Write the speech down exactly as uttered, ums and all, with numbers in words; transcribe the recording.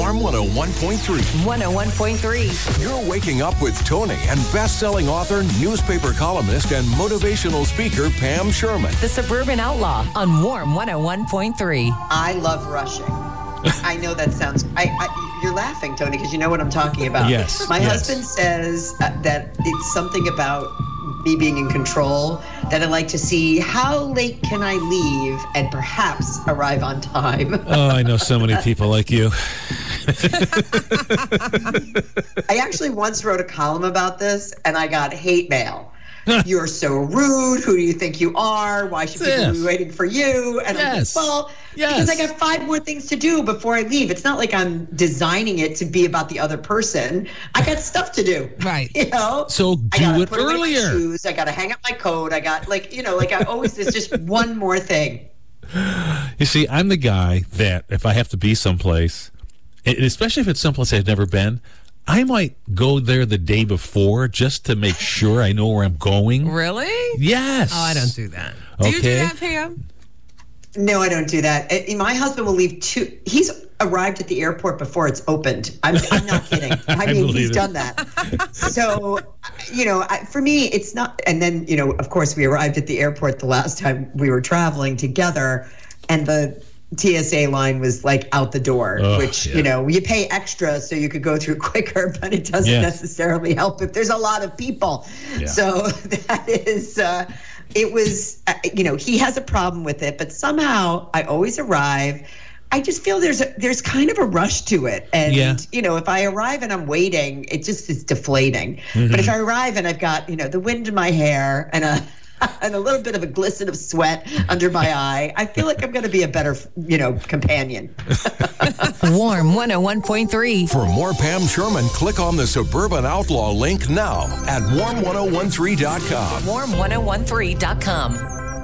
Warm one oh one point three. one oh one point three. You're waking up with Tony and best-selling author, newspaper columnist, and motivational speaker Pam Sherman. The Suburban Outlaw on Warm one oh one point three. I love rushing. I know that sounds... I, I, you're laughing, Tony, because you know what I'm talking about. Yes. My yes. husband says uh, that it's something about me being in control, that I like to see how late can I leave and perhaps arrive on time. Oh, I know so many people like you. I actually once wrote a column about this, and I got hate mail. You're so rude. Who do you think you are? Why should people Yes. be waiting for you? And Yes. I'm like, well, Yes. because I got five more things to do before I leave. It's not like I'm designing it to be about the other person. I got stuff to do. Right. You know? So I do gotta it put away my earlier. shoes. I got to hang up my coat. I got, like, you know, like I always, there's just one more thing. You see, I'm the guy that if I have to be someplace, and especially if it's someplace I've never been, I might go there the day before just to make sure I know where I'm going. Really? Yes. Oh, I don't do that. Do you do Okay. that, Pam? No, I don't do that. Uh, My husband will leave two. He's arrived at the airport before it's opened. I'm, I'm not kidding. I I mean, believe he's it. done that. So, you know, I, for me, it's not. And then, you know, of course, we arrived at the airport the last time we were traveling together, and the T S A line was like out the door, Oh, which, yeah. you know, you pay extra so you could go through quicker, but it doesn't Yes. necessarily help if there's a lot of people. Yeah. So that is, uh, it was, uh, you know, he has a problem with it, but somehow I always arrive. I just feel there's a, there's kind of a rush to it. And, Yeah. you know, if I arrive and I'm waiting, it just is deflating. Mm-hmm. But if I arrive and I've got, you know, the wind in my hair and a, and a little bit of a glisten of sweat under my eye, I feel like I'm going to be a better, you know, companion. Warm one oh one point three. For more Pam Sherman, click on the Suburban Outlaw link now at warm ten thirteen dot com. warm ten thirteen dot com.